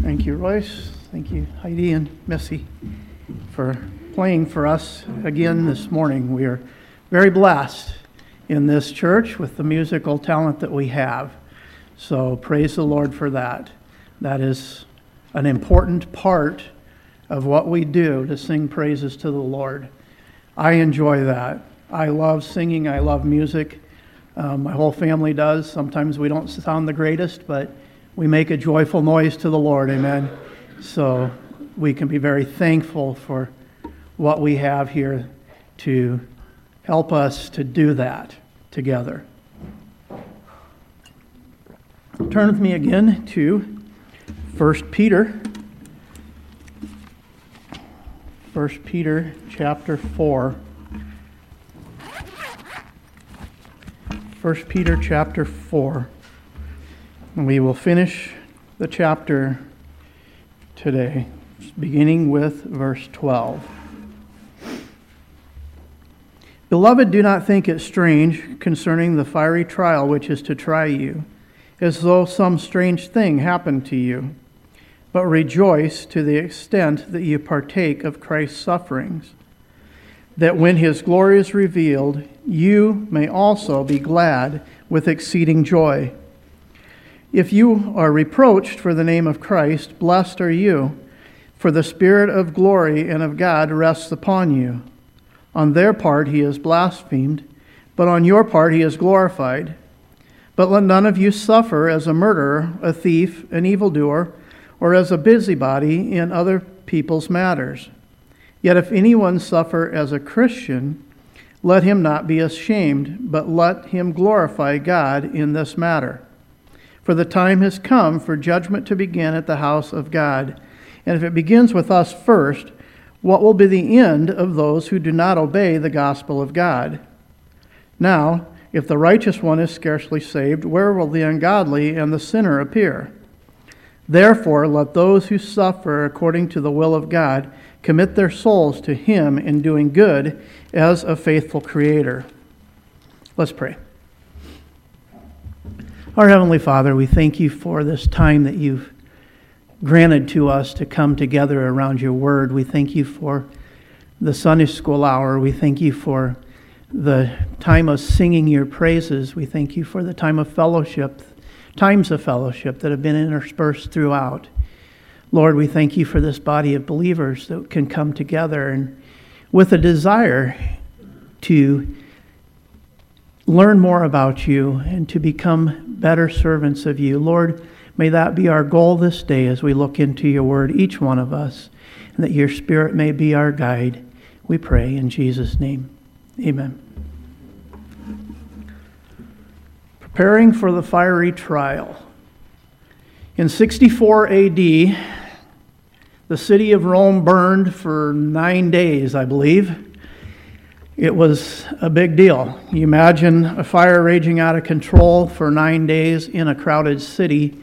Thank you, Royce. Thank you, Heidi and Missy, for playing for us again this morning. We are very blessed in this church with the musical talent that we have. So praise the Lord for that. That is an important part of what we do, to sing praises to the Lord. I enjoy that. I love singing. I love music. My whole family does. Sometimes we don't sound the greatest, but we make a joyful noise to the Lord. Amen. So we can be very thankful for what we have here to help us to do that together. Turn with me again to 1 Peter. 1 Peter chapter 4. 1 Peter chapter 4. And we will finish the chapter today, beginning with verse 12. Beloved, do not think it strange concerning the fiery trial which is to try you, as though some strange thing happened to you. But rejoice to the extent that you partake of Christ's sufferings, that when his glory is revealed, you may also be glad with exceeding joy. If you are reproached for the name of Christ, blessed are you, for the Spirit of glory and of God rests upon you. On their part he is blasphemed, but on your part he is glorified. But let none of you suffer as a murderer, a thief, an evildoer, or as a busybody in other people's matters. Yet if anyone suffer as a Christian, let him not be ashamed, but let him glorify God in this matter. For the time has come for judgment to begin at the house of God. And if it begins with us first, what will be the end of those who do not obey the gospel of God? Now, if the righteous one is scarcely saved, where will the ungodly and the sinner appear? Therefore, let those who suffer according to the will of God commit their souls to him in doing good as a faithful Creator. Let's pray. Our Heavenly Father, we thank you for this time that you've granted to us to come together around your word. We thank you for the Sunday school hour. We thank you for the time of singing your praises. We thank you for the time of fellowship, times of fellowship that have been interspersed throughout. Lord, we thank you for this body of believers that can come together and with a desire to learn more about you and to become better servants of you. Lord, may that be our goal this day as we look into your word, each one of us, and that your Spirit may be our guide. We pray in Jesus' name. Amen. Preparing for the fiery trial. In 64 AD, the city of Rome burned for 9 days, I believe. It was a big deal. You imagine a fire raging out of control for 9 days in a crowded city.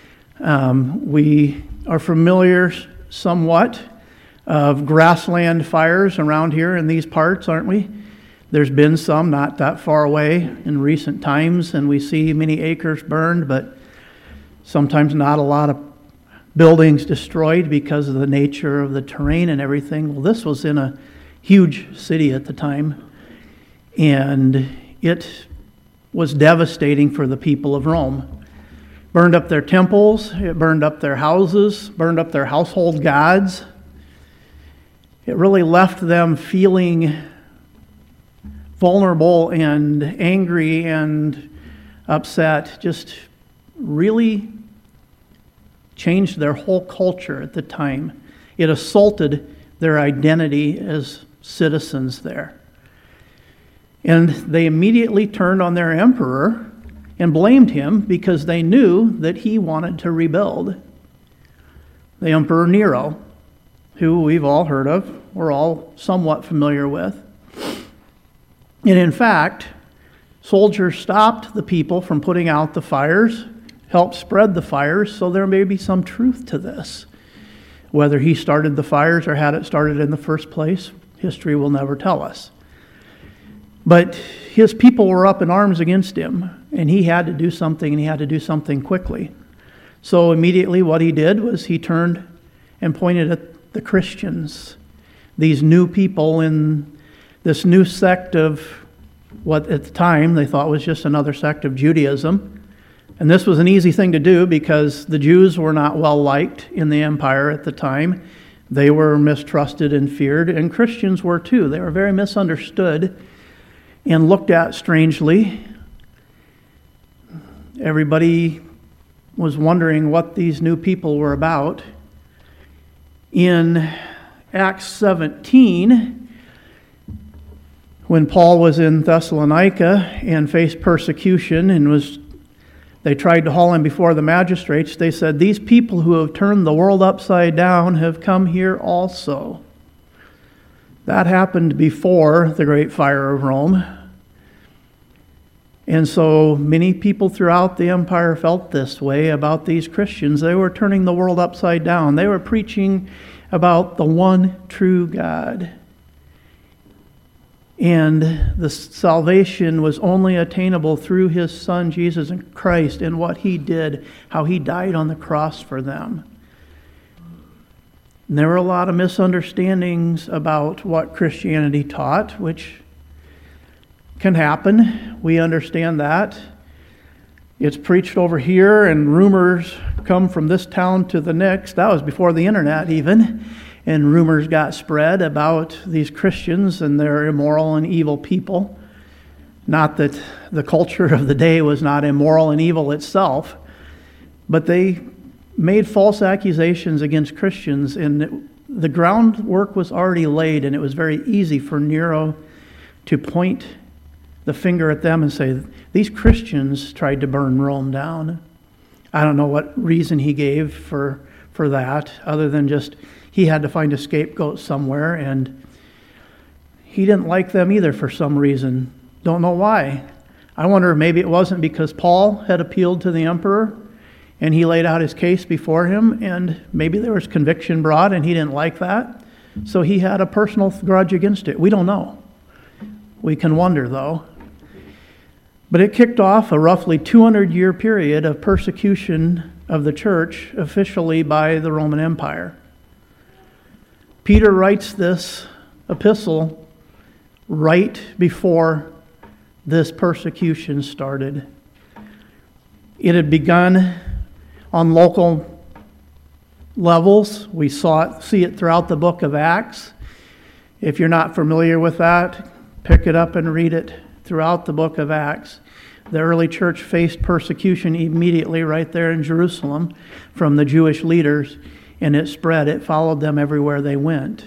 We are familiar somewhat of grassland fires around here in these parts, aren't we? There's been some not that far away in recent times, and we see many acres burned, but sometimes not a lot of buildings destroyed because of the nature of the terrain and everything. Well, this was in a huge city at the time, and it was devastating for the people of Rome. Burned up their temples, it burned up their houses, burned up their household gods. It really left them feeling vulnerable and angry and upset. Just really changed their whole culture at the time. It assaulted their identity as citizens there. And they immediately turned on their emperor and blamed him because they knew that he wanted to rebuild. The Emperor Nero, who we've all heard of, we're all somewhat familiar with. And in fact, soldiers stopped the people from putting out the fires, helped spread the fires, so there may be some truth to this. Whether he started the fires or had it started in the first place, history will never tell us. But his people were up in arms against him, and he had to do something, and he had to do something quickly. So immediately what he did was he turned and pointed at the Christians, these new people in this new sect of what at the time they thought was just another sect of Judaism. And this was an easy thing to do because the Jews were not well liked in the empire at the time. They were mistrusted and feared, and Christians were too. They were very misunderstood and looked at strangely. Everybody was wondering what these new people were about. In Acts 17, when Paul was in Thessalonica and faced persecution and they tried to haul him before the magistrates, they said, "These people who have turned the world upside down have come here also." That happened before the Great Fire of Rome. And so many people throughout the empire felt this way about these Christians. They were turning the world upside down. They were preaching about the one true God. And the salvation was only attainable through His Son, Jesus Christ, and what He did, how He died on the cross for them. And there were a lot of misunderstandings about what Christianity taught, which can happen. We understand that. It's preached over here, and rumors come from this town to the next. That was before the internet even. And rumors got spread about these Christians and their immoral and evil people. Not that the culture of the day was not immoral and evil itself, but they made false accusations against Christians, and the groundwork was already laid, and it was very easy for Nero to point the finger at them and say, "These Christians tried to burn Rome down." I don't know what reason he gave for that, other than just he had to find a scapegoat somewhere, and he didn't like them either for some reason. Don't know why. I wonder if maybe it wasn't because Paul had appealed to the emperor and he laid out his case before him, and maybe there was conviction brought and he didn't like that, so he had a personal grudge against it. We don't know. We can wonder, though. But it kicked off a roughly 200-year period of persecution of the church officially by the Roman Empire. Peter writes this epistle right before this persecution started. It had begun on local levels. We see it throughout the book of Acts. If you're not familiar with that, pick it up and read it throughout the book of Acts. The early church faced persecution immediately right there in Jerusalem from the Jewish leaders, and it spread. It followed them everywhere they went.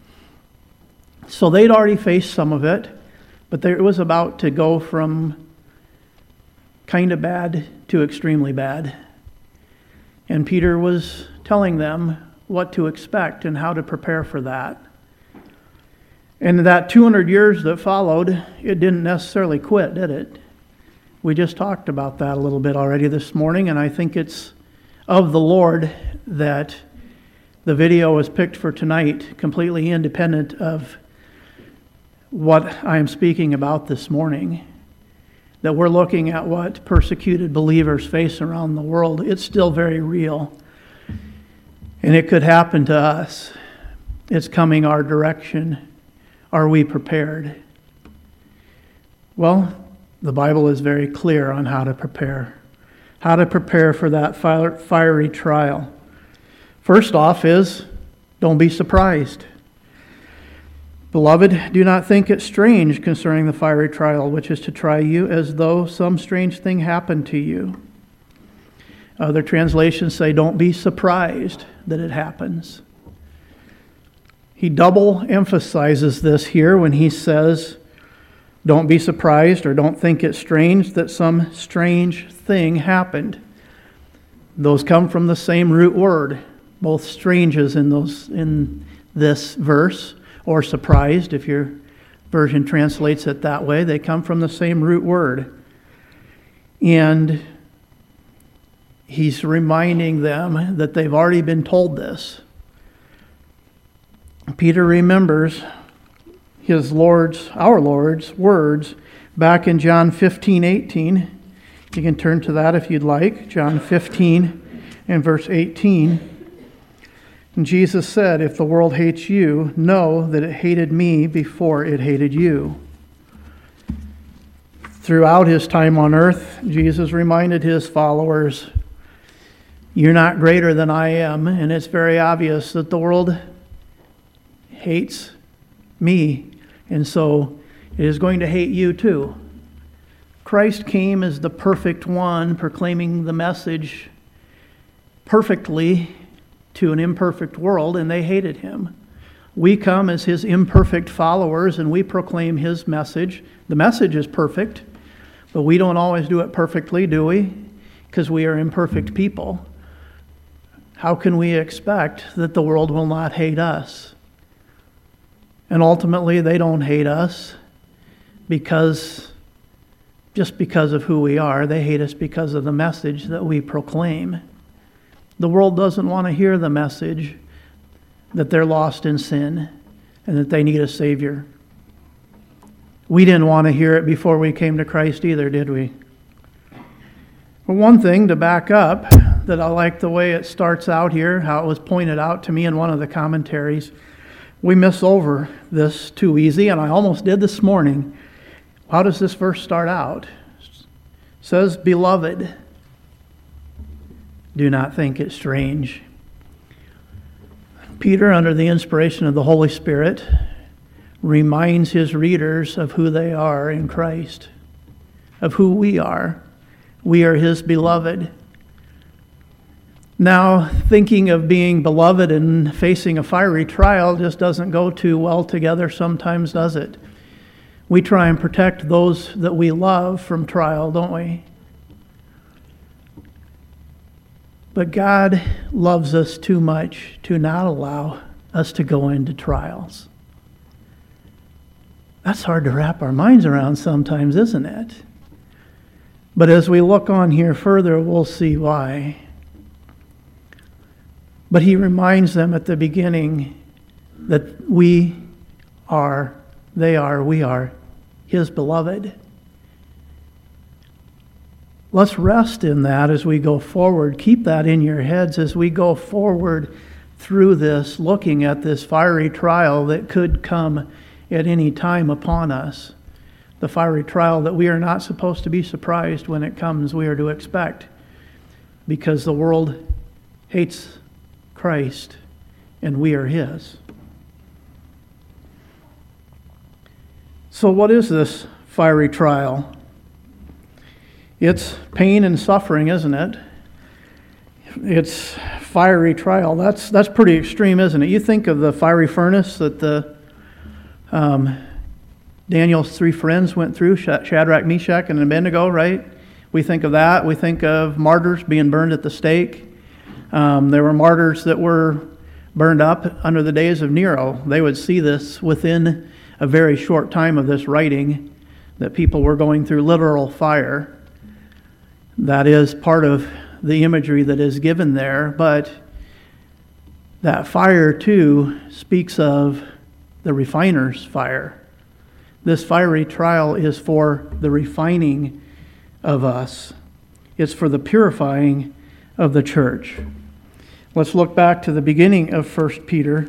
So they'd already faced some of it, but it was about to go from kind of bad to extremely bad. And Peter was telling them what to expect and how to prepare for that. And that 200 years that followed, it didn't necessarily quit, did it? We just talked about that a little bit already this morning, and I think it's of the Lord that the video was picked for tonight, completely independent of what I am speaking about this morning. That we're looking at what persecuted believers face around the world. It's still very real. And it could happen to us. It's coming our direction. Are we prepared? Well, the Bible is very clear on how to prepare. How to prepare for that fiery trial. First off is, don't be surprised. Beloved, do not think it strange concerning the fiery trial which is to try you, as though some strange thing happened to you. Other translations say, don't be surprised that it happens. He double emphasizes this here when he says, don't be surprised or don't think it strange that some strange thing happened. Those come from the same root word, both stranges in this verse, or surprised, if your version translates it that way. They come from the same root word. And he's reminding them that they've already been told this. Peter remembers our Lord's words back in John 15:18. You can turn to that if you'd like. John 15 In verse 18, Jesus said, "If the world hates you, know that it hated me before it hated you." Throughout his time on earth, Jesus reminded his followers, "You're not greater than I am," and it's very obvious that the world hates me, and so it is going to hate you too. Christ came as the perfect one, proclaiming the message perfectly to an imperfect world, and they hated him. We come as his imperfect followers, and we proclaim his message. The message is perfect, but we don't always do it perfectly, do we? Because we are imperfect people. How can we expect that the world will not hate us? And ultimately, they don't hate us just because of who we are. They hate us because of the message that we proclaim. The world doesn't want to hear the message that they're lost in sin and that they need a Savior. We didn't want to hear it before we came to Christ either, did we? But one thing to back up, that I like the way it starts out here, how it was pointed out to me in one of the commentaries. We miss over this too easy, and I almost did this morning. How does this verse start out? It says, "Beloved, do not think it strange." Peter, under the inspiration of the Holy Spirit, reminds his readers of who they are in Christ, of who we are. We are his beloved. Now, thinking of being beloved and facing a fiery trial just doesn't go too well together sometimes, does it? We try and protect those that we love from trial, don't we? But God loves us too much to not allow us to go into trials. That's hard to wrap our minds around sometimes, isn't it? But as we look on here further, we'll see why. But he reminds them at the beginning that we are his beloved. Let's rest in that as we go forward. Keep that in your heads as we go forward through this, looking at this fiery trial that could come at any time upon us. The fiery trial that we are not supposed to be surprised when it comes, we are to expect, because the world hates Christ and we are his. So what is this fiery trial? It's pain and suffering, isn't it? It's fiery trial. That's pretty extreme, isn't it? You think of the fiery furnace that Daniel's three friends went through, Shadrach, Meshach, and Abednego, right? We think of that. We think of martyrs being burned at the stake. There were martyrs that were burned up under the days of Nero. They would see this within a very short time of this writing, that people were going through literal fire. That is part of the imagery that is given there, but that fire too speaks of the refiner's fire. This fiery trial is for the refining of us. It's for the purifying of the church. Let's look back to the beginning of 1 Peter.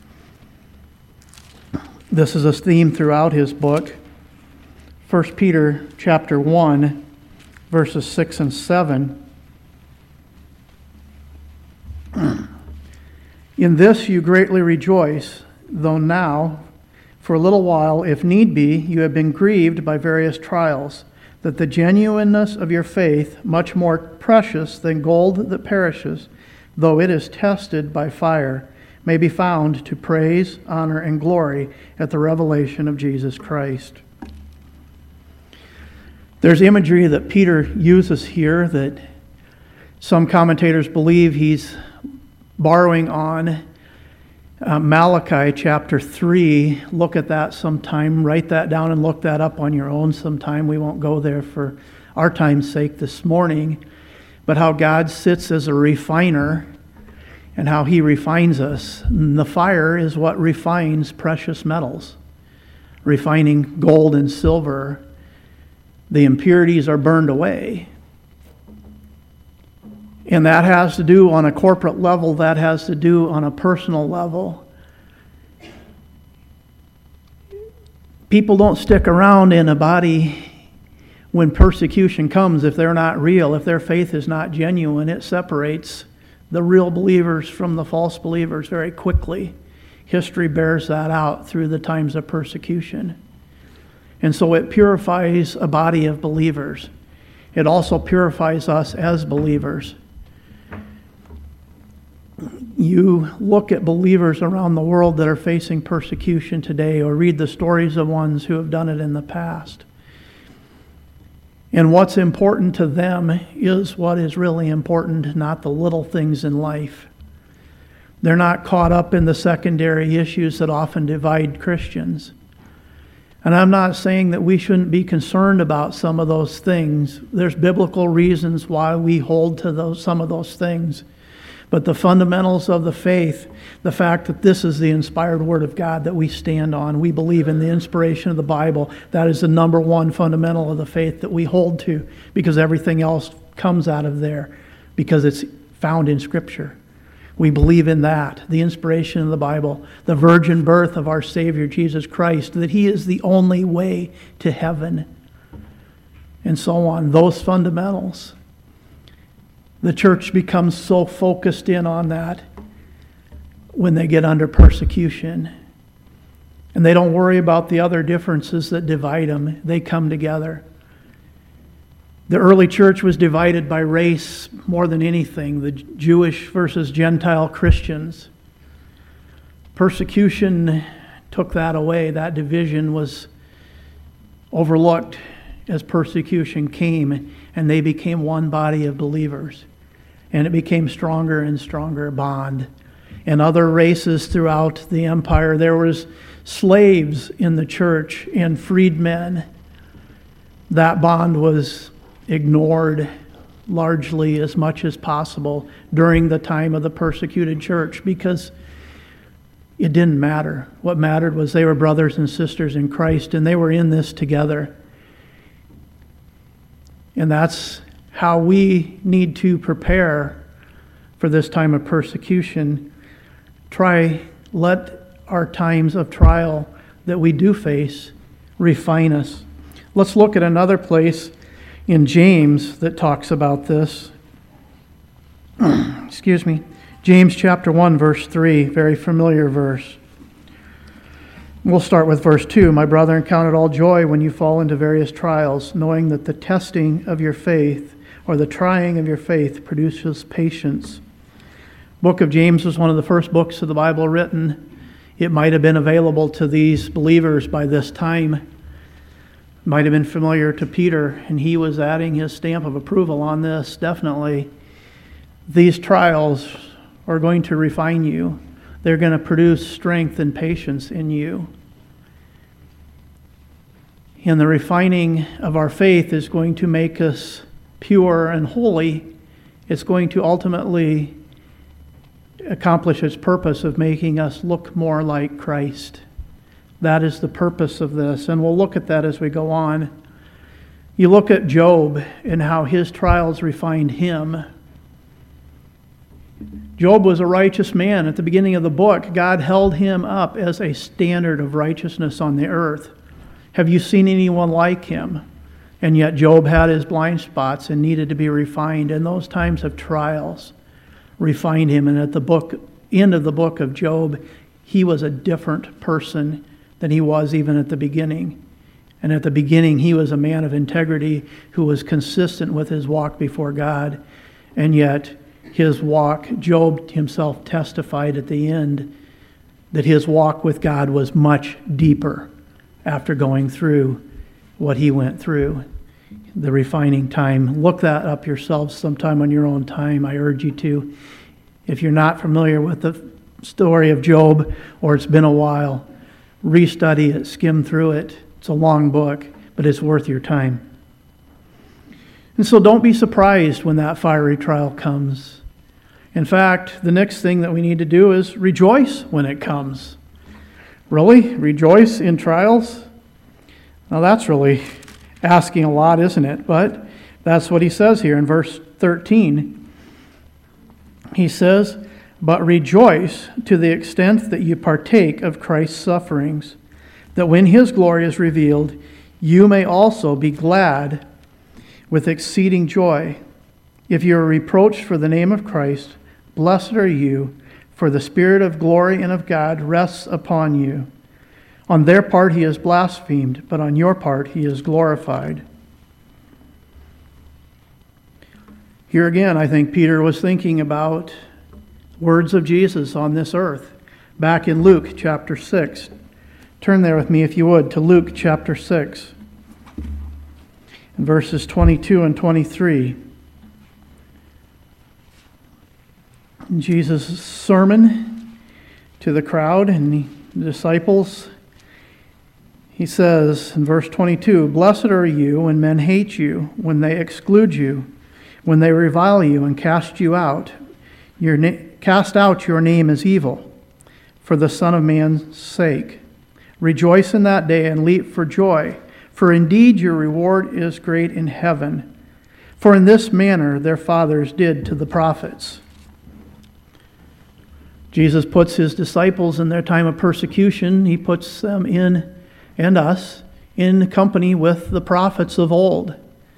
This is a theme throughout his book. 1 Peter chapter 1, verses 6 and 7. "In this you greatly rejoice, though now, for a little while, if need be, you have been grieved by various trials, that the genuineness of your faith, much more precious than gold that perishes, though it is tested by fire, may be found to praise, honor, and glory at the revelation of Jesus Christ." There's imagery that Peter uses here that some commentators believe he's borrowing on Malachi chapter 3. Look at that sometime. Write that down and look that up on your own sometime. We won't go there for our time's sake this morning. But how God sits as a refiner and how he refines us. And the fire is what refines precious metals, refining gold and silver. The impurities are burned away. And that has to do on a corporate level, that has to do on a personal level. People don't stick around in a body when persecution comes if they're not real, if their faith is not genuine. It separates the real believers from the false believers very quickly. History bears that out through the times of persecution. And so it purifies a body of believers. It also purifies us as believers. You look at believers around the world that are facing persecution today, or read the stories of ones who have done it in the past. And what's important to them is what is really important, not the little things in life. They're not caught up in the secondary issues that often divide Christians. And I'm not saying that we shouldn't be concerned about some of those things. There's biblical reasons why we hold to some of those things. But the fundamentals of the faith, the fact that this is the inspired Word of God that we stand on, we believe in the inspiration of the Bible, that is the number one fundamental of the faith that we hold to, because everything else comes out of there, because it's found in Scripture. We believe in that, the inspiration of the Bible, the virgin birth of our Savior Jesus Christ, that He is the only way to heaven, and so on, those fundamentals. The church becomes so focused in on that when they get under persecution. And they don't worry about the other differences that divide them. They come together. The early church was divided by race more than anything, the Jewish versus Gentile Christians. Persecution took that away. That division was overlooked as persecution came, and they became one body of believers. And it became stronger and stronger bond. And other races throughout the empire, there was slaves in the church and freedmen. That bond was ignored largely as much as possible during the time of the persecuted church, because it didn't matter. What mattered was they were brothers and sisters in Christ, and they were in this together. And that's how we need to prepare for this time of persecution. Let our times of trial that we do face refine us. Let's look at another place in James that talks about this. Excuse me. James chapter 1, verse 3, very familiar verse. We'll start with verse 2. My brethren, count it all joy when you fall into various trials, knowing that the testing of your faith, or the trying of your faith, produces patience. Book of James was one of the first books of the Bible written. It might have been available to these believers by this time. Might have been familiar to Peter, and he was adding his stamp of approval on this, definitely. These trials are going to refine you. They're going to produce strength and patience in you. And the refining of our faith is going to make us pure and holy. It's going to ultimately accomplish its purpose of making us look more like Christ. That is the purpose of this, and we'll look at that as we go on. You look at Job and how his trials refined him. Job was a righteous man. At the beginning of the book, God held him up as a standard of righteousness on the earth. Have you seen anyone like him? And yet Job had his blind spots and needed to be refined. And those times of trials refined him. And at the end of the book of Job, he was a different person than he was even at the beginning. And at the beginning, he was a man of integrity who was consistent with his walk before God. And yet his walk, Job himself testified at the end that his walk with God was much deeper after going through what he went through, the refining time. Look that up yourselves sometime on your own time. I urge you to. If you're not familiar with the story of Job, or it's been a while, restudy it, skim through it. It's a long book, but it's worth your time. And so don't be surprised when that fiery trial comes. In fact, the next thing that we need to do is rejoice when it comes. Really? Rejoice in trials? Now that's really asking a lot, isn't it? But that's what he says here in verse 13. He says, "But rejoice to the extent that you partake of Christ's sufferings, that when his glory is revealed, you may also be glad with exceeding joy. If you are reproached for the name of Christ, blessed are you, for the Spirit of glory and of God rests upon you. On their part he is blasphemed, but on your part he is glorified." Here again, I think Peter was thinking about words of Jesus on this earth, back in Luke chapter 6. Turn there with me, if you would, to Luke chapter 6, and verses 22 and 23. Jesus' sermon to the crowd and the disciples, he says in verse 22, "Blessed are you when men hate you, when they exclude you, when they revile you and cast out your name as evil, for the Son of Man's sake. Rejoice in that day and leap for joy, for indeed your reward is great in heaven. For in this manner their fathers did to the prophets." Jesus puts his disciples in their time of persecution. He puts them in, and us, in company with the prophets of old.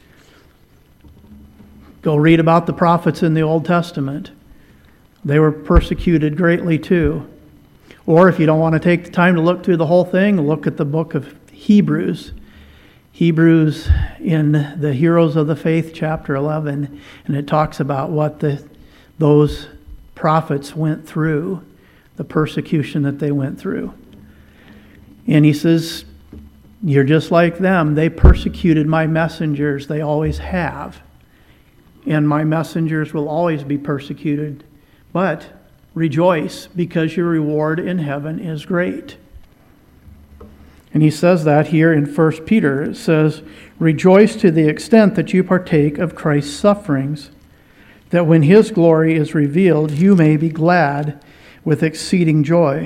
Go read about the prophets in the Old Testament. They were persecuted greatly too. Or if you don't want to take the time to look through the whole thing, look at the book of Hebrews. Hebrews in the Heroes of the Faith, chapter 11, and it talks about what those prophets went through, the persecution that they went through. And he says, you're just like them. They persecuted my messengers. They always have. And my messengers will always be persecuted. But rejoice, because your reward in heaven is great. And he says that here in 1 Peter. It says, "Rejoice to the extent that you partake of Christ's sufferings, that when his glory is revealed, you may be glad with exceeding joy."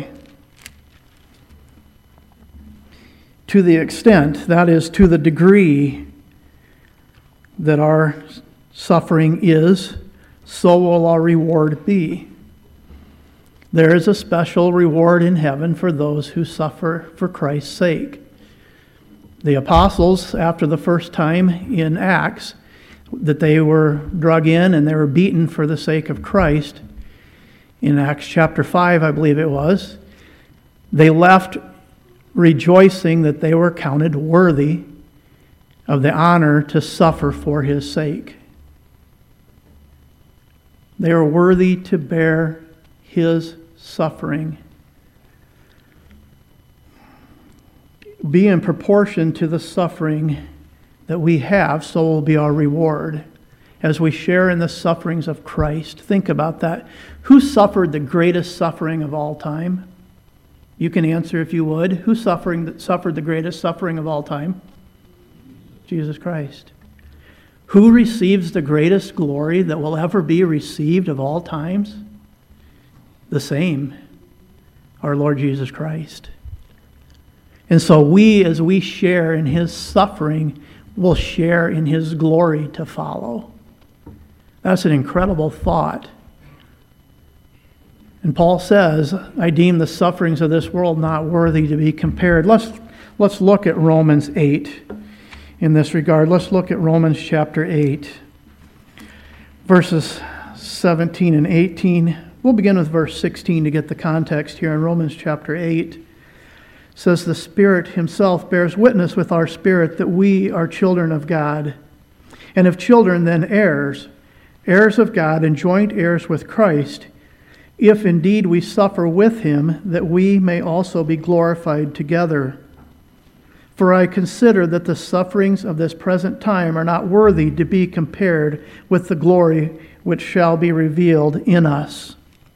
To the extent, that is, to the degree that our suffering is, so will our reward be. There is a special reward in heaven for those who suffer for Christ's sake. The apostles, after the first time in Acts, that they were drug in and they were beaten for the sake of Christ, in Acts chapter 5, I believe it was, they left rejoicing that they were counted worthy of the honor to suffer for his sake. They are worthy to bear his suffering. Be in proportion to the suffering that we have, so will be our reward. As we share in the sufferings of Christ, think about that. Who suffered the greatest suffering of all time? You can answer if you would. Who suffered the greatest suffering of all time? Jesus Christ. Who receives the greatest glory that will ever be received of all times? The same, our Lord Jesus Christ. And so we, as we share in his suffering, will share in his glory to follow. That's an incredible thought. And Paul says, "I deem the sufferings of this world not worthy to be compared." Let's look at Romans 8 in this regard. Let's look at Romans chapter 8, verses 17 and 18. We'll begin with verse 16 to get the context here in Romans chapter 8. It says, "The Spirit himself bears witness with our spirit that we are children of God. And if children, then heirs, heirs of God and joint heirs with Christ, if indeed we suffer with him, that we may also be glorified together. For I consider that the sufferings of this present time are not worthy to be compared with the glory which shall be revealed in us."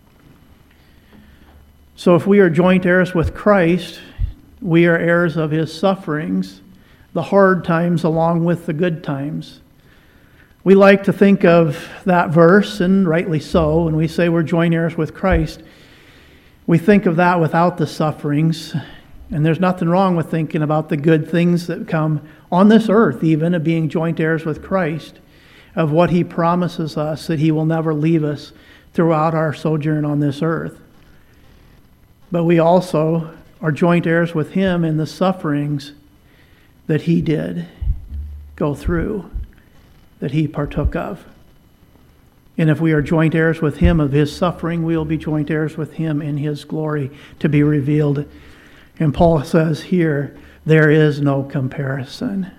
So if we are joint heirs with Christ, we are heirs of his sufferings, the hard times along with the good times. We like to think of that verse, and rightly so, when we say we're joint heirs with Christ. We think of that without the sufferings, and there's nothing wrong with thinking about the good things that come on this earth, even of being joint heirs with Christ, of what he promises us, that he will never leave us throughout our sojourn on this earth. But we also are joint heirs with him in the sufferings that he did go through, that he partook of. And if we are joint heirs with him of his suffering, we will be joint heirs with him in his glory to be revealed. And Paul says here, there is no comparison.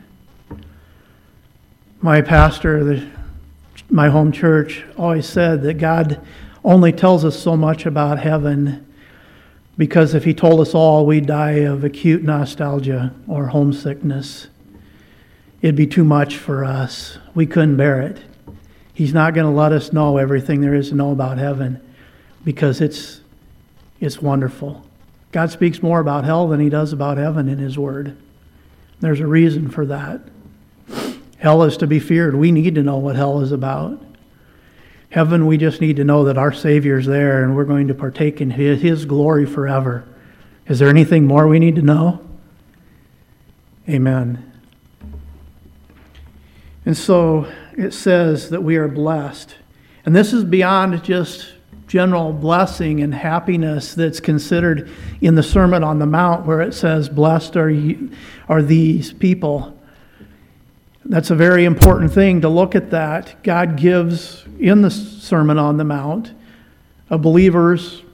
My pastor, my home church, always said that God only tells us so much about heaven because if he told us all, we'd die of acute nostalgia or homesickness. It'd be too much for us. We couldn't bear it. He's not going to let us know everything there is to know about heaven because it's wonderful. God speaks more about hell than he does about heaven in his word. There's a reason for that. Hell is to be feared. We need to know what hell is about. Heaven, we just need to know that our Savior's there and we're going to partake in his glory forever. Is there anything more we need to know? Amen. And so it says that we are blessed. And this is beyond just general blessing and happiness that's considered in the Sermon on the Mount where it says, blessed are these people. That's a very important thing to look at that. God gives in the Sermon on the Mount a believer's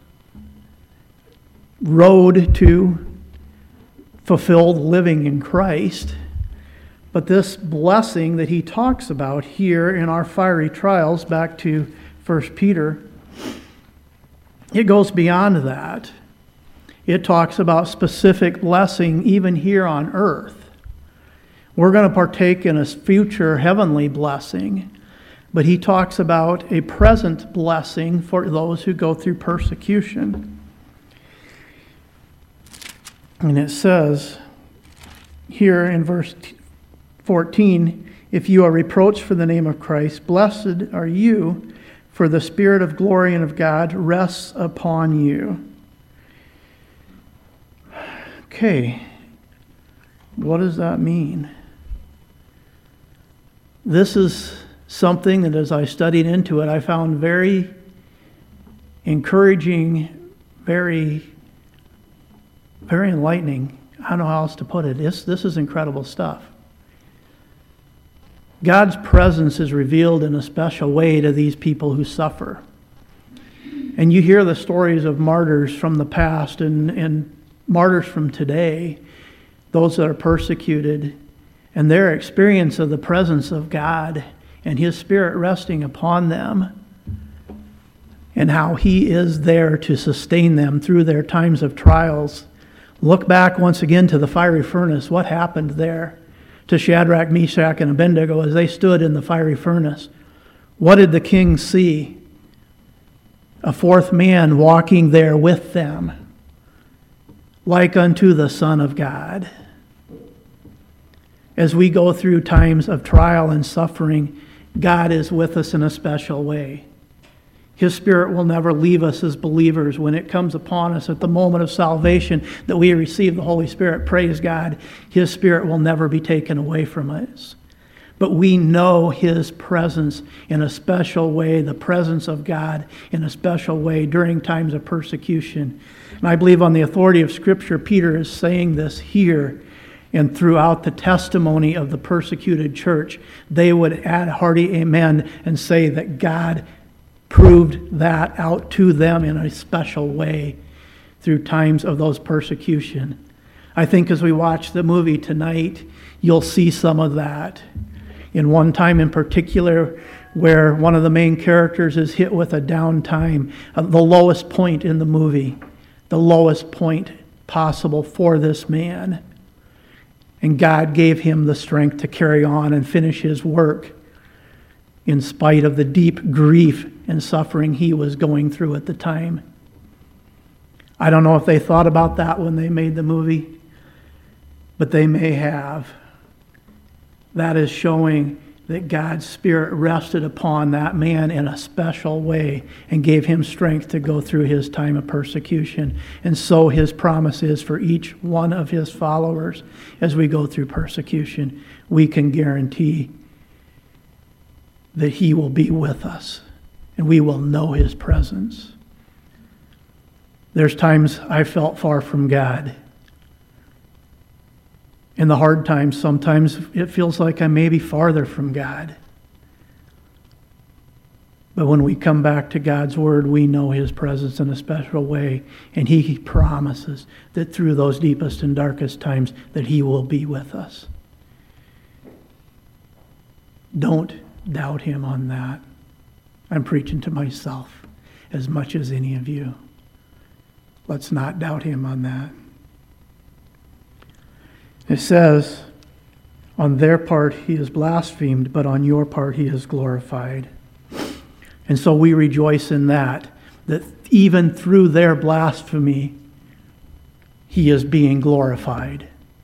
road to fulfilled living in Christ. But this blessing that he talks about here in our fiery trials, back to 1 Peter, it goes beyond that. It talks about specific blessing even here on earth. We're going to partake in a future heavenly blessing, but he talks about a present blessing for those who go through persecution. And it says here in verse 14, if you are reproached for the name of Christ, blessed are you, for the Spirit of glory and of God rests upon you. Okay, what does that mean? This is something that as I studied into it, I found very encouraging, very enlightening. I don't know how else to put it. This is incredible stuff. God's presence is revealed in a special way to these people who suffer. And you hear the stories of martyrs from the past and martyrs from today, those that are persecuted, and their experience of the presence of God and his Spirit resting upon them, and how he is there to sustain them through their times of trials. Look back once again to the fiery furnace. What happened there to Shadrach, Meshach, and Abednego as they stood in the fiery furnace? What did the king see? A fourth man walking there with them, like unto the Son of God. As we go through times of trial and suffering, God is with us in a special way. His Spirit will never leave us as believers. When it comes upon us at the moment of salvation that we receive the Holy Spirit, praise God, his Spirit will never be taken away from us. But we know his presence in a special way, the presence of God in a special way during times of persecution. And I believe on the authority of Scripture, Peter is saying this here. And throughout the testimony of the persecuted church, they would add hearty amen and say that God proved that out to them in a special way through times of those persecution. I think as we watch the movie tonight, you'll see some of that. In one time in particular, where one of the main characters is hit with a downtime, the lowest point in the movie, the lowest point possible for this man. And God gave him the strength to carry on and finish his work in spite of the deep grief and suffering he was going through at the time. I don't know if they thought about that when they made the movie, but they may have. That is showing that God's Spirit rested upon that man in a special way and gave him strength to go through his time of persecution. And so his promise is for each one of his followers as we go through persecution, we can guarantee that he will be with us and we will know His presence. There's times I felt far from God. In the hard times, sometimes it feels like I may be farther from God. But when we come back to God's Word, we know His presence in a special way. And He promises that through those deepest and darkest times that He will be with us. Don't doubt Him on that. I'm preaching to myself as much as any of you. Let's not doubt Him on that. It says, on their part He is blasphemed, but on your part He is glorified. And so we rejoice in that even through their blasphemy, He is being glorified.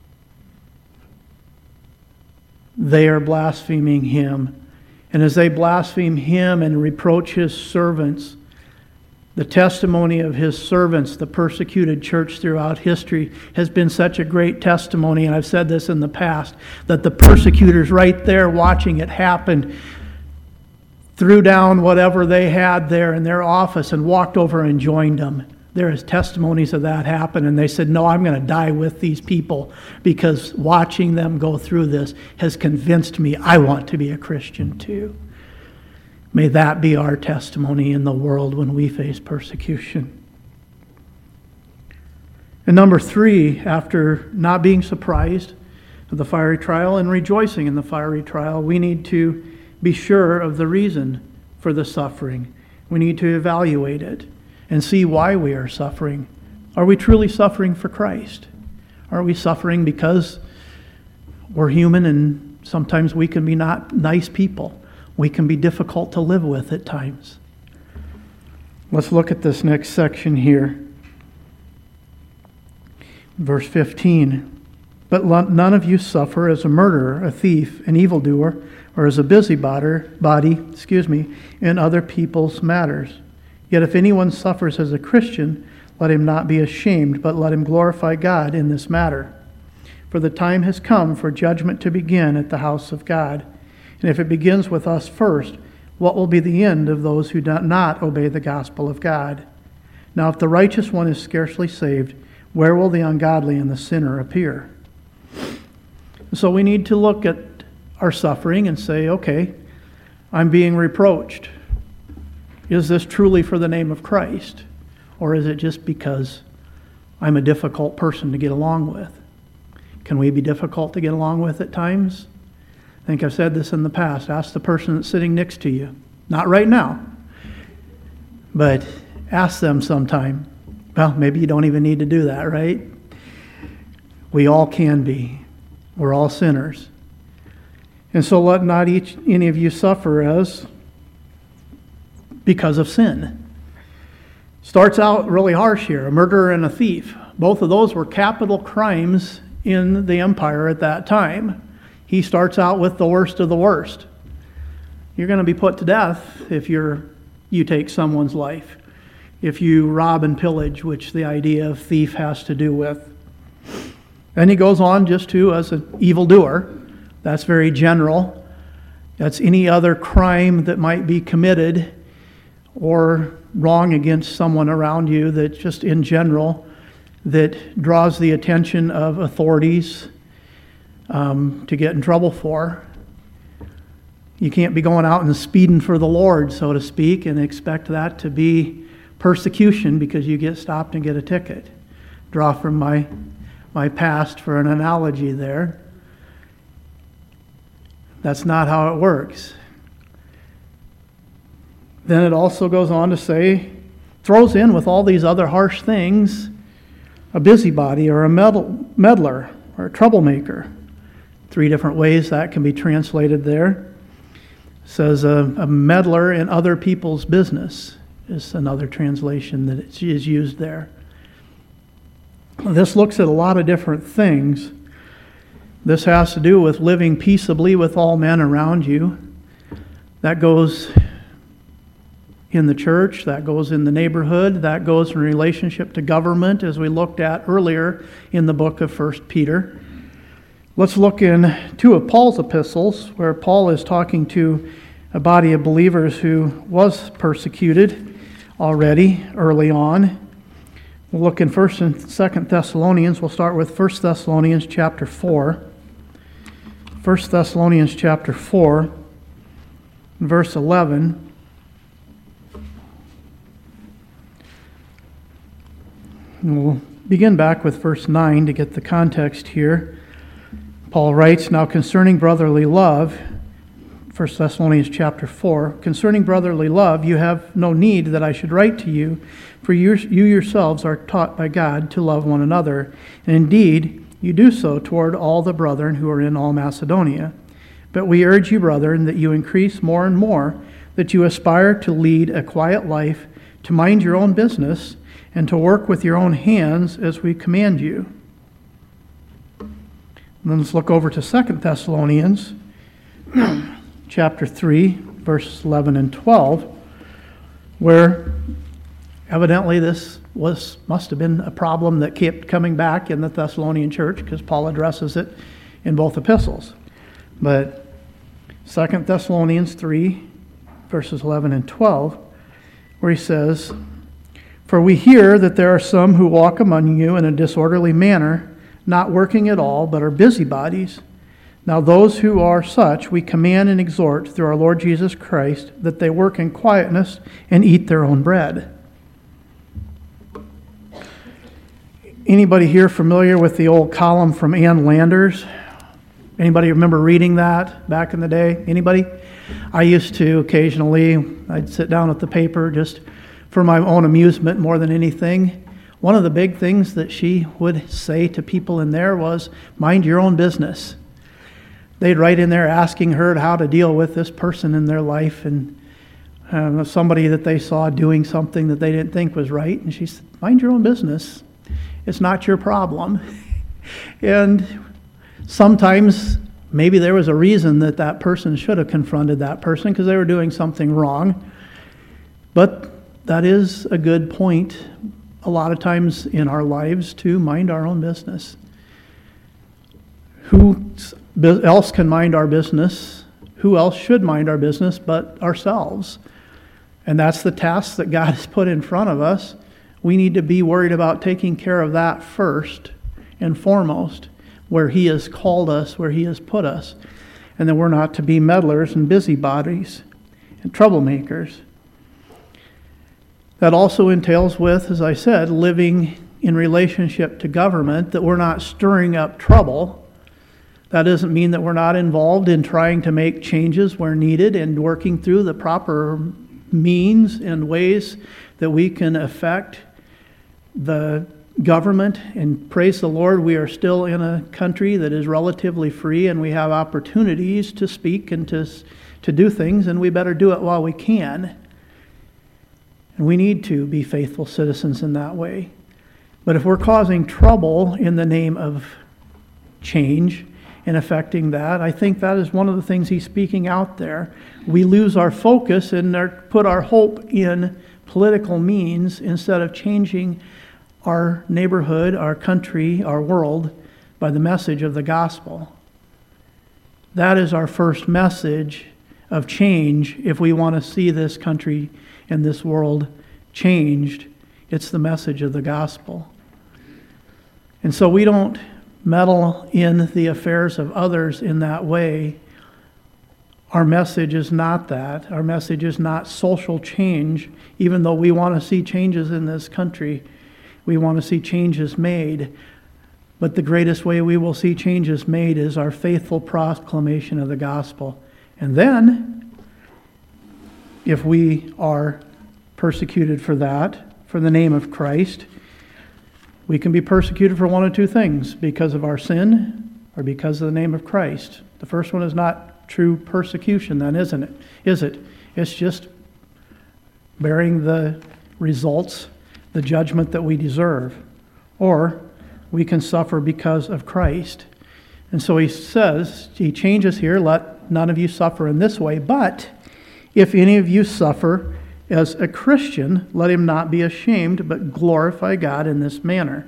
They are blaspheming Him. And as they blaspheme Him and reproach His servants, the testimony of His servants, the persecuted church throughout history, has been such a great testimony, and I've said this in the past, that the persecutors right there watching it happen threw down whatever they had there in their office and walked over and joined them. There is testimonies of that happen, and they said, no, I'm going to die with these people because watching them go through this has convinced me I want to be a Christian too. May that be our testimony in the world when we face persecution. And number 3, after not being surprised at the fiery trial and rejoicing in the fiery trial, we need to be sure of the reason for the suffering. We need to evaluate it and see why we are suffering. Are we truly suffering for Christ? Are we suffering because we're human and sometimes we can be not nice people? We can be difficult to live with at times. Let's look at this next section here. Verse 15. But none of you suffer as a murderer, a thief, an evildoer, or as a busybody, in other people's matters. Yet if anyone suffers as a Christian, let him not be ashamed, but let him glorify God in this matter. For the time has come for judgment to begin at the house of God. And if it begins with us first, what will be the end of those who do not obey the gospel of God? Now if the righteous one is scarcely saved, where will the ungodly and the sinner appear? So we need to look at our suffering and say, okay, I'm being reproached. Is this truly for the name of Christ? Or is it just because I'm a difficult person to get along with? Can we be difficult to get along with at times? I think I've said this in the past. Ask the person that's sitting next to you. Not right now, but ask them sometime. Well, maybe you don't even need to do that, right? We all can be. We're all sinners. And so let not any of you suffer as because of sin. Starts out really harsh here, a murderer and a thief. Both of those were capital crimes in the empire at that time. He starts out with the worst of the worst. You're going to be put to death if you take someone's life. If you rob and pillage, which the idea of thief has to do with. Then he goes on just to as an evildoer. That's very general. That's any other crime that might be committed or wrong against someone around you that just in general that draws the attention of authorities to get in trouble for. You can't be going out and speeding for the Lord, so to speak, and expect that to be persecution because you get stopped and get a ticket. Draw from my past for an analogy there. That's not how it works. Then it also goes on to say, throws in with all these other harsh things, a busybody or a meddler or a troublemaker. 3 different ways that can be translated there. It says a meddler in other people's business is another translation that is used there. This looks at a lot of different things. This has to do with living peaceably with all men around you. That goes in the church, that goes in the neighborhood, that goes in relationship to government, as we looked at earlier in the book of 1 Peter. Let's look in 2 of Paul's epistles, where Paul is talking to a body of believers who was persecuted already early on. We'll look in 1st and 2nd Thessalonians. We'll start with 1 Thessalonians chapter 4. 1 Thessalonians chapter 4, verse 11. And we'll begin back with verse 9 to get the context here. Paul writes, "Now concerning brotherly love," 1 Thessalonians chapter 4, "concerning brotherly love, you have no need that I should write to you, for you yourselves are taught by God to love one another. And indeed, you do so toward all the brethren who are in all Macedonia. But we urge you, brethren, that you increase more and more, that you aspire to lead a quiet life, to mind your own business, and to work with your own hands as we command you." And then let's look over to 2 Thessalonians chapter 3, verses 11 and 12, where evidently this must have been a problem that kept coming back in the Thessalonian church, because Paul addresses it in both epistles. But 2 Thessalonians 3, verses 11 and 12, where he says, "For we hear that there are some who walk among you in a disorderly manner, not working at all, but are busybodies. Now those who are such we command and exhort through our Lord Jesus Christ, that they work in quietness and eat their own bread." Anybody here familiar with the old column from Ann Landers? Anybody remember reading that back in the day? Anybody? I used to occasionally. I'd sit down with the paper just for my own amusement more than anything. One of the big things that she would say to people in there was, "Mind your own business." They'd write in there asking her how to deal with this person in their life, and somebody that they saw doing something that they didn't think was right. And she said, "Mind your own business. It's not your problem." And sometimes maybe there was a reason that that person should have confronted that person, because they were doing something wrong. But that is a good point a lot of times in our lives, to mind our own business. Who else can mind our business? Who else should mind our business but ourselves? And that's the task that God has put in front of us. We need to be worried about taking care of that first and foremost, where He has called us, where He has put us. And then we're not to be meddlers and busybodies and troublemakers. That also entails with, as I said, living in relationship to government, that we're not stirring up trouble. That doesn't mean that we're not involved in trying to make changes where needed and working through the proper means and ways that we can affect the government. And praise the Lord, we are still in a country that is relatively free, and we have opportunities to speak and to do things, and we better do it while we can. And we need to be faithful citizens in that way. But if we're causing trouble in the name of change and affecting that, I think that is one of the things He's speaking out there. We lose our focus and put our hope in political means instead of changing our neighborhood, our country, our world by the message of the gospel. That is our first message of change if we want to see this country and this world changed. It's the message of the gospel. And so we don't meddle in the affairs of others in that way. Our message is not that. Our message is not social change, even though we want to see changes in this country. We want to see changes made. But the greatest way we will see changes made is our faithful proclamation of the gospel. And then, if we are persecuted for that, for the name of Christ, we can be persecuted for one of two things: because of our sin or because of the name of Christ. The first one is not true persecution then, isn't it? Is it? It's just bearing the results, the judgment that we deserve. Or we can suffer because of Christ. And so he says, he changes here, let none of you suffer in this way, but if any of you suffer as a Christian, let him not be ashamed, but glorify God in this manner.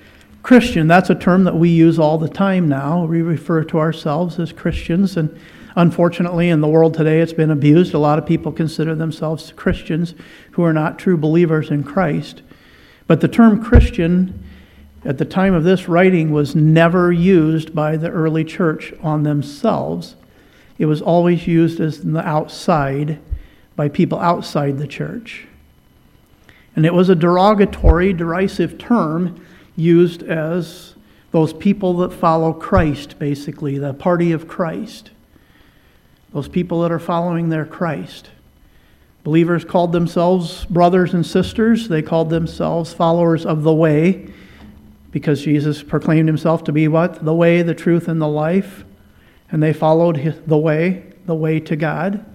Christian, that's a term that we use all the time now. We refer to ourselves as Christians, and Unfortunately, in the world today, it's been abused. A lot of people consider themselves Christians who are not true believers in Christ. But the term Christian at the time of this writing was never used by the early church on themselves. It was always used as the outside, by people outside the church. And it was a derogatory, derisive term used as those people that follow Christ, basically, the party of Christ. Those people that are following their Christ. Believers called themselves brothers and sisters. They called themselves followers of the way, because Jesus proclaimed himself to be what? The way, the truth, and the life. And they followed the way to God.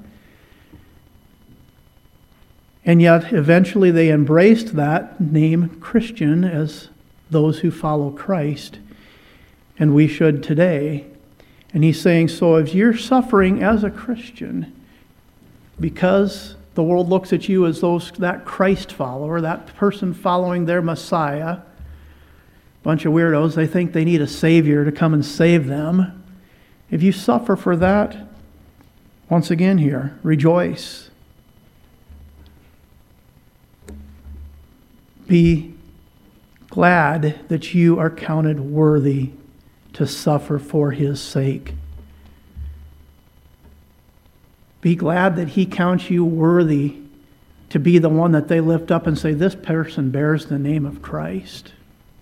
And yet, eventually they embraced that name Christian as those who follow Christ. And we should today. And he's saying, so if you're suffering as a Christian, because the world looks at you as that Christ follower, that person following their Messiah, bunch of weirdos, they think they need a Savior to come and save them. If you suffer for that, once again here, rejoice. Be glad that you are counted worthy to suffer for his sake. Be glad that he counts you worthy to be the one that they lift up and say, this person bears the name of Christ.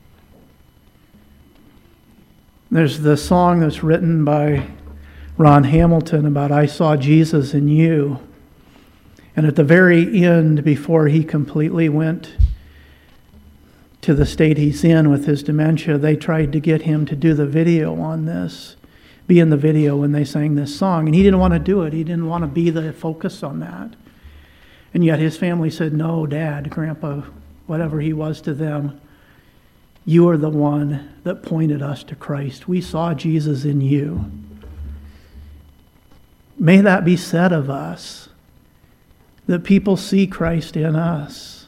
There's the song that's written by Ron Hamilton about I saw Jesus in you. And at the very end, before he completely went to the state he's in with his dementia, they tried to get him to do the video on this, be in the video when they sang this song. And he didn't want to do it. He didn't want to be the focus on that. And yet his family said, no, Dad, Grandpa, whatever he was to them, you are the one that pointed us to Christ. We saw Jesus in you. May that be said of us, that people see Christ in us.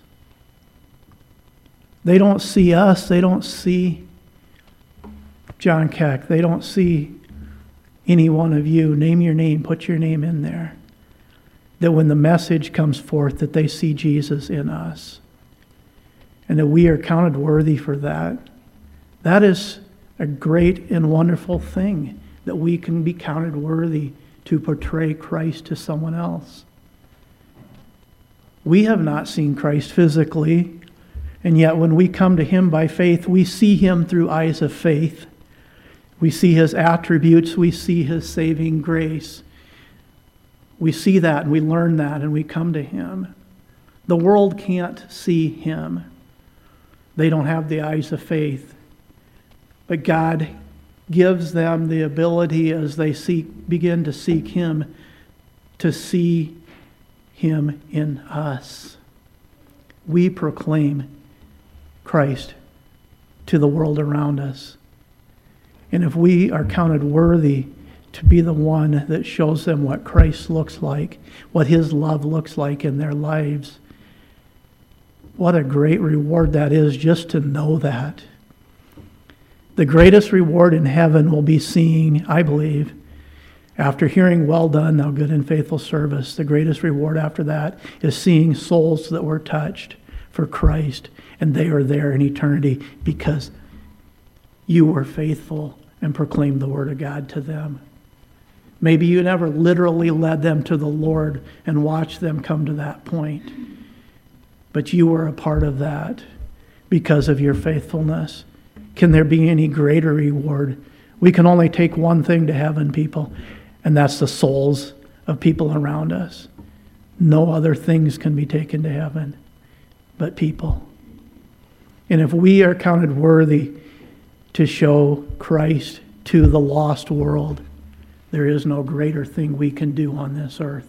They don't see us. They don't see John Keck. They don't see any one of you. Name your name. Put your name in there. That when the message comes forth, that they see Jesus in us. And that we are counted worthy for that. That is a great and wonderful thing, that we can be counted worthy to portray Christ to someone else. We have not seen Christ physically, and yet when we come to him by faith, we see him through eyes of faith. We see his attributes, we see his saving grace. We see that and we learn that and we come to him. The world can't see him. They don't have the eyes of faith. But God gives them the ability as they begin to seek him, to see him in us. We proclaim Christ to the world around us. And if we are counted worthy to be the one that shows them what Christ looks like, what his love looks like in their lives, what a great reward that is just to know that. The greatest reward in heaven will be seeing, I believe, after hearing, well done, thou good and faithful service, the greatest reward after that is seeing souls that were touched for Christ, and they are there in eternity because you were faithful and proclaimed the word of God to them. Maybe you never literally led them to the Lord and watched them come to that point. But you were a part of that because of your faithfulness. Can there be any greater reward? We can only take one thing to heaven, people, and that's the souls of people around us. No other things can be taken to heaven but people. And if we are counted worthy to show Christ to the lost world, there is no greater thing we can do on this earth.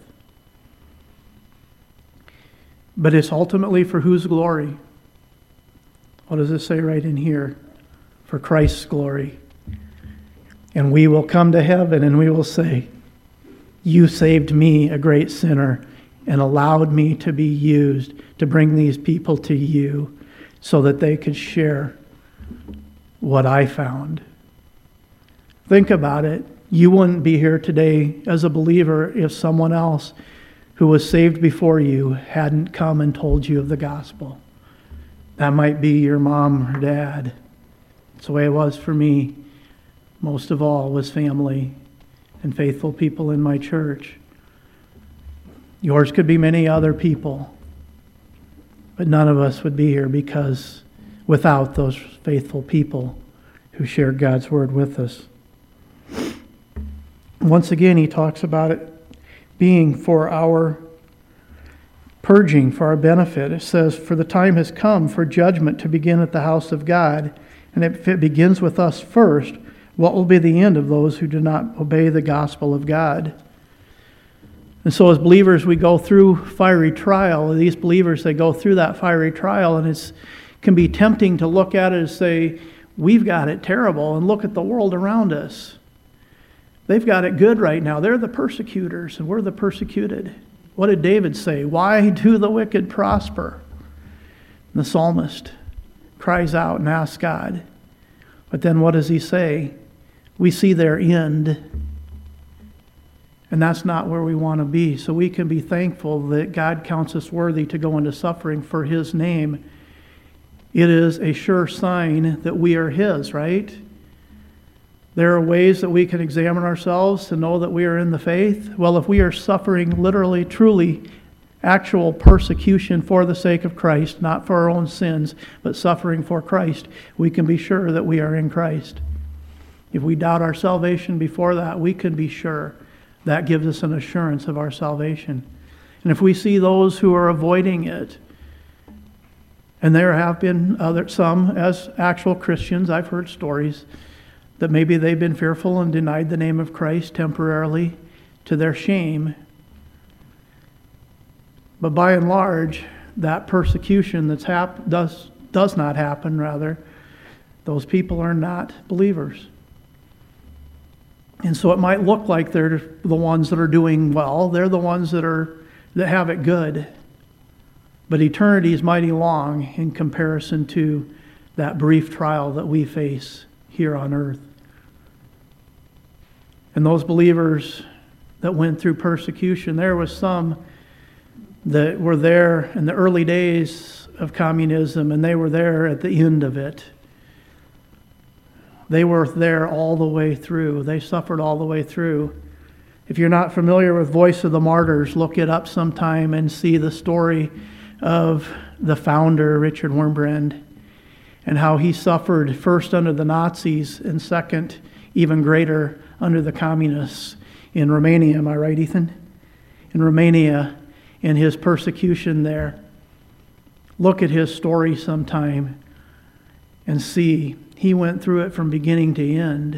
But it's ultimately for whose glory? What does it say right in here? For Christ's glory. And we will come to heaven and we will say, you saved me, a great sinner, and allowed me to be used to bring these people to you so that they could share what I found. Think about it. You wouldn't be here today as a believer if someone else who was saved before you hadn't come and told you of the gospel. That might be your mom or dad. It's the way it was for me. Most of all was family and faithful people in my church. Yours could be many other people, but none of us would be here because without those faithful people who shared God's word with us. Once again, he talks about it being for our purging, for our benefit. It says, "For the time has come for judgment to begin at the house of God, and if it begins with us first, what will be the end of those who do not obey the gospel of God?" And so as believers, we go through fiery trial. These believers, they go through that fiery trial, and it can be tempting to look at it and say, we've got it terrible, and look at the world around us. They've got it good right now. They're the persecutors, and we're the persecuted. What did David say? Why do the wicked prosper? And the psalmist cries out and asks God. But then what does he say? We see their end. And that's not where we want to be. So we can be thankful that God counts us worthy to go into suffering for his name. It is a sure sign that we are his, right? There are ways that we can examine ourselves to know that we are in the faith. Well, if we are suffering literally, truly, actual persecution for the sake of Christ, not for our own sins, but suffering for Christ, we can be sure that we are in Christ. If we doubt our salvation before that, we can be sure. That gives us an assurance of our salvation. And if we see those who are avoiding it, and there have been some as actual Christians, I've heard stories that maybe they've been fearful and denied the name of Christ temporarily to their shame. But by and large, that persecution does not happen, rather. Those people are not believers. And so it might look like they're the ones that are doing well. They're the ones that have it good. But eternity is mighty long in comparison to that brief trial that we face here on earth. And those believers that went through persecution, there was some that were there in the early days of communism, and they were there at the end of it. They were there all the way through. They suffered all the way through. If you're not familiar with Voice of the Martyrs, look it up sometime and see the story of the founder, Richard Wurmbrand, and how he suffered first under the Nazis and second, even greater, under the communists in Romania. Am I right, Ethan? In Romania, in his persecution there. Look at his story sometime and see. He went through it from beginning to end.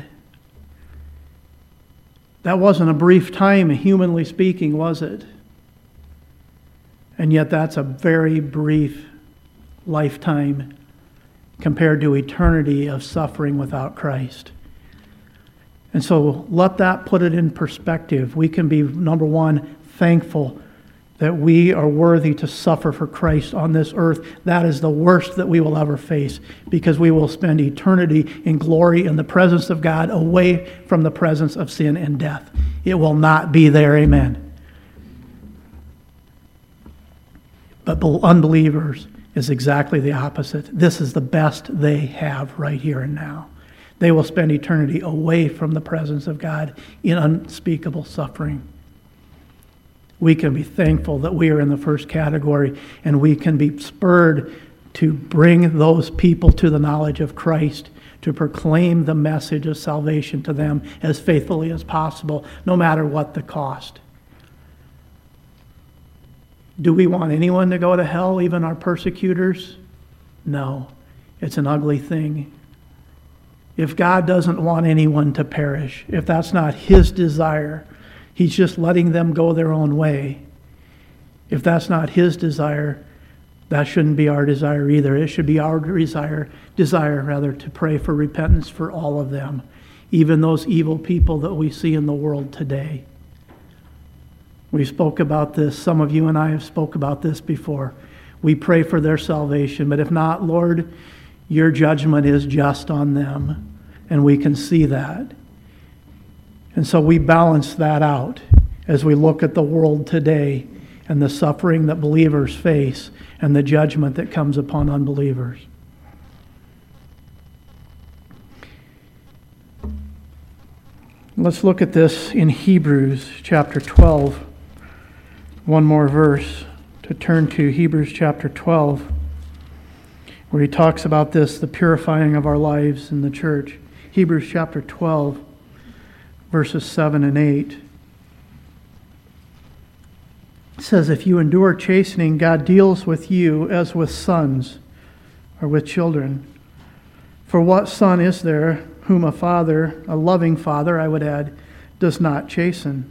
That wasn't a brief time, humanly speaking, was it? And yet that's a very brief lifetime compared to eternity of suffering without Christ. And so let that put it in perspective. We can be, number one, thankful that we are worthy to suffer for Christ on this earth. That is the worst that we will ever face, because we will spend eternity in glory in the presence of God, away from the presence of sin and death. It will not be there, amen. But unbelievers is exactly the opposite. This is the best they have right here and now. They will spend eternity away from the presence of God in unspeakable suffering. We can be thankful that we are in the first category, and we can be spurred to bring those people to the knowledge of Christ, to proclaim the message of salvation to them as faithfully as possible, no matter what the cost. Do we want anyone to go to hell, even our persecutors? No. It's an ugly thing. If God doesn't want anyone to perish, if that's not his desire, he's just letting them go their own way. If that's not his desire, that shouldn't be our desire either. It should be our desire to pray for repentance for all of them, even those evil people that we see in the world today. We spoke about this. Some of you and I have spoke about this before. We pray for their salvation, but if not, Lord, your judgment is just on them, and we can see that. And so we balance that out as we look at the world today and the suffering that believers face and the judgment that comes upon unbelievers. Let's look at this in Hebrews chapter 12. One more verse to turn to, Hebrews chapter 12, where he talks about this, the purifying of our lives in the church. Hebrews chapter 12, verses 7 and 8. It says, if you endure chastening, God deals with you as with sons, or with children. For what son is there whom a father, a loving father, I would add, does not chasten?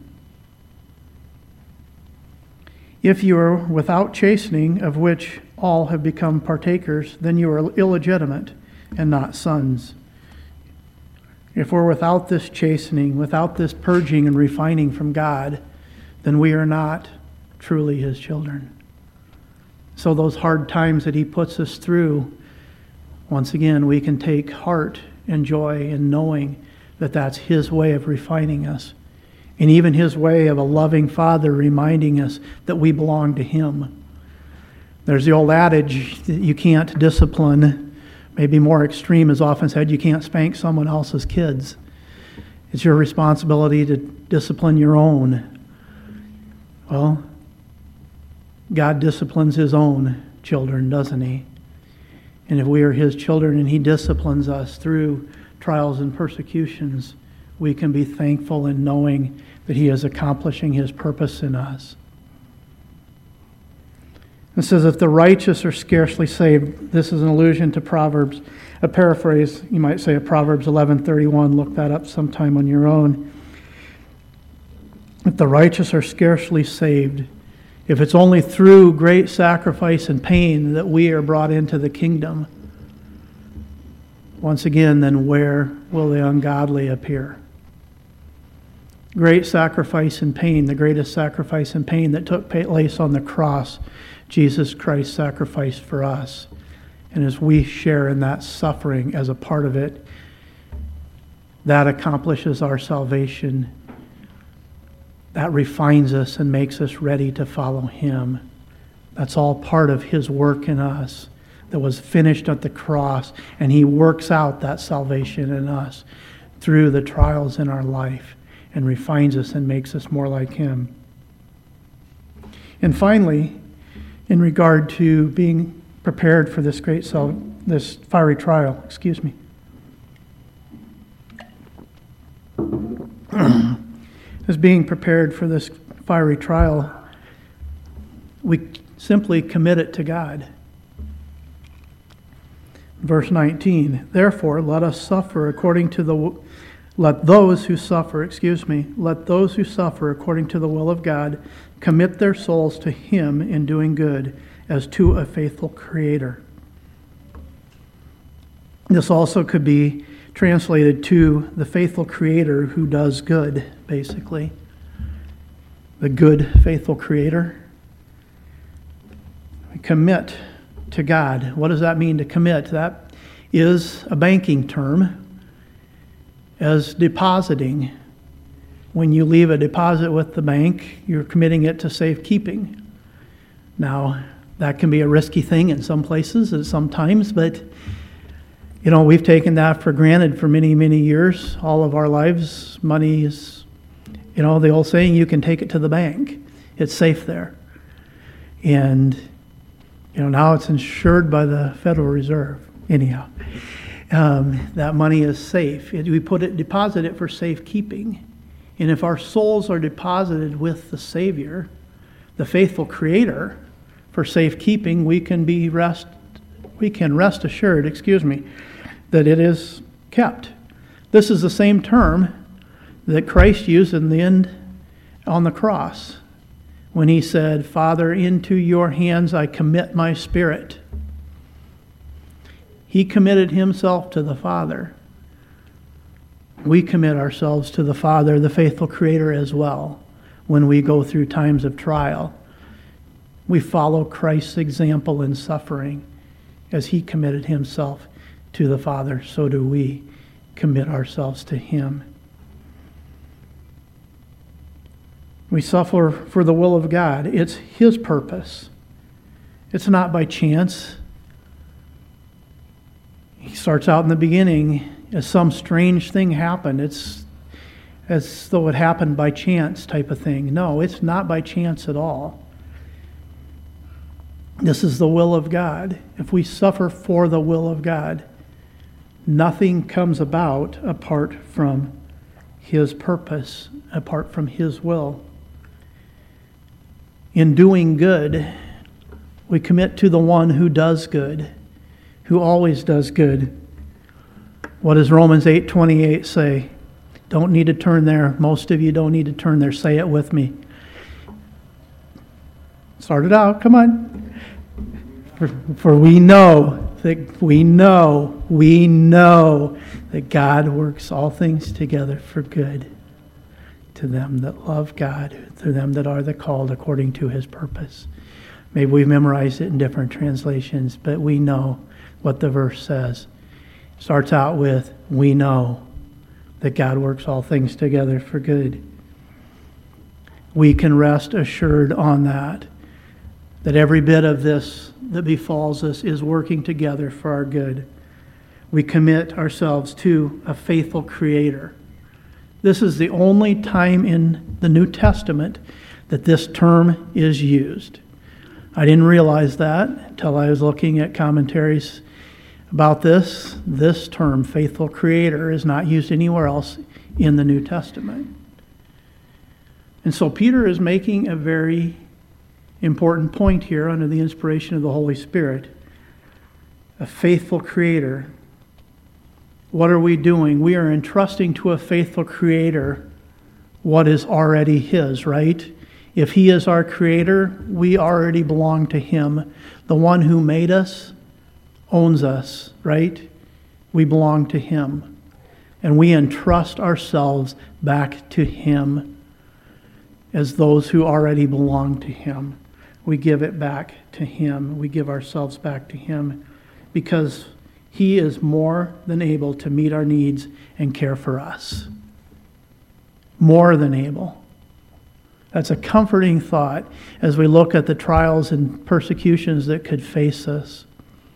If you are without chastening, of which all have become partakers, then you are illegitimate and not sons. If we're without this chastening, without this purging and refining from God, then we are not truly His children. So those hard times that He puts us through, once again, we can take heart and joy in knowing that that's His way of refining us. And even His way of a loving Father reminding us that we belong to Him. There's the old adage that you can't discipline, maybe more extreme is often said, you can't spank someone else's kids. It's your responsibility to discipline your own. Well, God disciplines His own children, doesn't He? And if we are His children and He disciplines us through trials and persecutions, we can be thankful in knowing that He is accomplishing His purpose in us. It says, if the righteous are scarcely saved, this is an allusion to Proverbs, a paraphrase, you might say, of Proverbs 11:31. Look that up sometime on your own. If the righteous are scarcely saved, if it's only through great sacrifice and pain that we are brought into the kingdom, once again, then where will the ungodly appear? Great sacrifice and pain, the greatest sacrifice and pain that took place on the cross, Jesus Christ sacrificed for us. And as we share in that suffering as a part of it, that accomplishes our salvation. That refines us and makes us ready to follow Him. That's all part of His work in us that was finished at the cross, and He works out that salvation in us through the trials in our life and refines us and makes us more like Him. And finally, in regard to being prepared for this this fiery trial, as being prepared for this fiery trial, we simply commit it to God. Verse 19, therefore let those who suffer according to the will of God commit their souls to Him in doing good, as to a faithful Creator. This also could be translated to the faithful Creator who does good, basically. The good, faithful Creator. We commit to God. What does that mean to commit? That is a banking term, as depositing. When you leave a deposit with the bank, you're committing it to safekeeping. Now, that can be a risky thing in some places and sometimes, but we've taken that for granted for many, many years. All of our lives, money is, the old saying, you can take it to the bank. It's safe there. And, now it's insured by the Federal Reserve. Anyhow, that money is safe. We deposit it for safekeeping. And if our souls are deposited with the Savior, the faithful Creator, for safekeeping, we can rest assured, that it is kept. This is the same term that Christ used in the end on the cross when He said, Father, into your hands I commit my spirit. He committed Himself to the Father. We commit ourselves to the Father, the faithful Creator, as well. When we go through times of trial, we follow Christ's example in suffering. As He committed Himself to the Father, so do we commit ourselves to Him. We suffer for the will of God. It's His purpose. It's not by chance. He starts out in the beginning as some strange thing happened. It's as though it happened by chance type of thing. No, it's not by chance at all. This is the will of God. If we suffer for the will of God, nothing comes about apart from His purpose, apart from His will. In doing good, we commit to the one who does good, who always does good. What does Romans 8:28 say? Don't need to turn there. Most of you don't need to turn there. Say it with me. Start it out. Come on. For we know that God works all things together for good to them that love God, to them that are the called according to His purpose. Maybe we've memorized it in different translations, but we know what the verse says. It starts out with, we know that God works all things together for good. We can rest assured on that every bit of this that befalls us is working together for our good. We commit ourselves to a faithful Creator. This is the only time in the New Testament that this term is used. I didn't realize that until I was looking at commentaries about this. This term, faithful Creator, is not used anywhere else in the New Testament. And so Peter is making a very important point here under the inspiration of the Holy Spirit. A faithful Creator. What are we doing? We are entrusting to a faithful Creator what is already His, right? If He is our Creator, we already belong to Him. The one who made us owns us, right? We belong to Him. And we entrust ourselves back to Him as those who already belong to Him. We give it back to Him. We give ourselves back to Him because He is more than able to meet our needs and care for us. More than able. That's a comforting thought as we look at the trials and persecutions that could face us.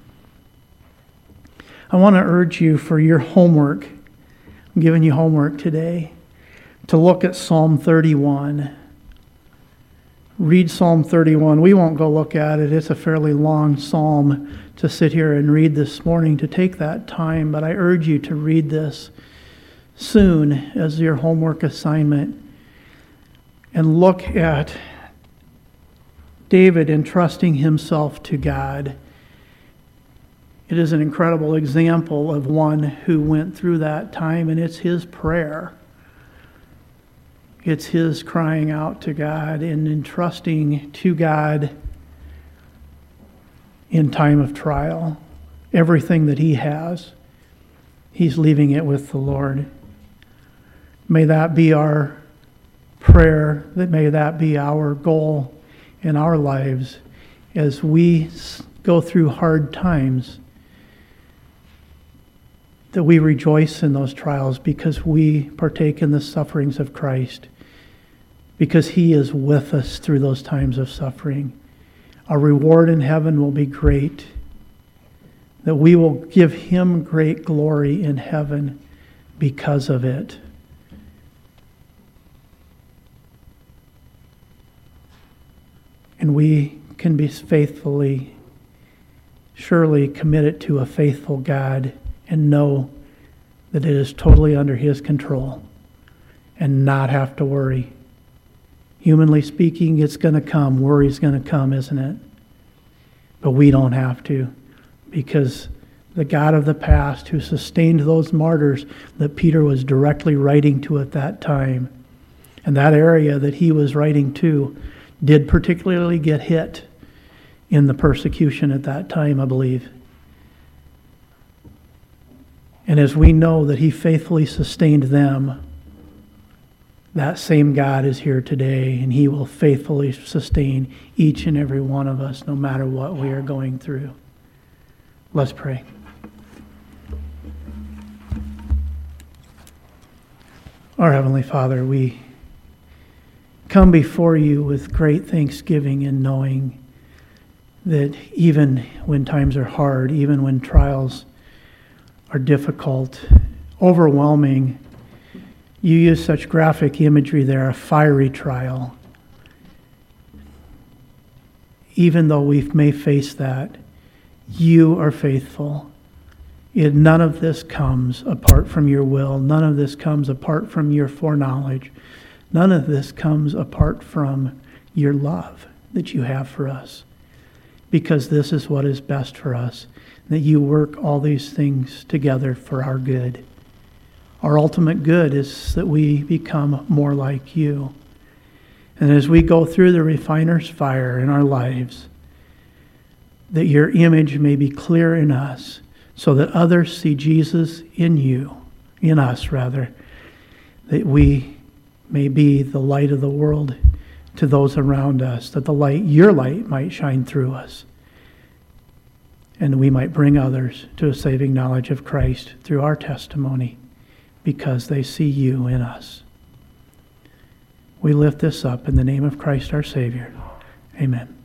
I want to urge you for your homework. I'm giving you homework today to look at Psalm 31. Read Psalm 31. We won't go look at it. It's a fairly long psalm to sit here and read this morning, to take that time. But I urge you to read this soon as your homework assignment. And look at David entrusting himself to God. It is an incredible example of one who went through that time, and it's his prayer. It's his crying out to God and entrusting to God in time of trial. Everything that he has, he's leaving it with the Lord. May that be our prayer, that may that be our goal in our lives as we go through hard times, that we rejoice in those trials because we partake in the sufferings of Christ, because He is with us through those times of suffering. Our reward in heaven will be great, that we will give Him great glory in heaven because of it. And we can be faithfully, surely committed to a faithful God and know that it is totally under His control and not have to worry. Humanly speaking, it's going to come. Worry's going to come, isn't it? But we don't have to, because the God of the past who sustained those martyrs that Peter was directly writing to at that time, and that area that he was writing to did particularly get hit in the persecution at that time, I believe. And as we know that He faithfully sustained them, that same God is here today, and He will faithfully sustain each and every one of us, no matter what we are going through. Let's pray. Our Heavenly Father, we come before you with great thanksgiving and knowing that even when times are hard, even when trials are difficult, overwhelming, you use such graphic imagery there, a fiery trial. Even though we may face that, you are faithful. None of this comes apart from your will. None of this comes apart from your foreknowledge. None of this comes apart from your love that you have for us. Because this is what is best for us, that you work all these things together for our good. Our ultimate good is that we become more like you. And as we go through the refiner's fire in our lives, that your image may be clear in us, so that others see Jesus in you, in us rather, that we may be the light of the world to those around us, that your light might shine through us, and we might bring others to a saving knowledge of Christ through our testimony, because they see you in us. We lift this up in the name of Christ our Savior. Amen.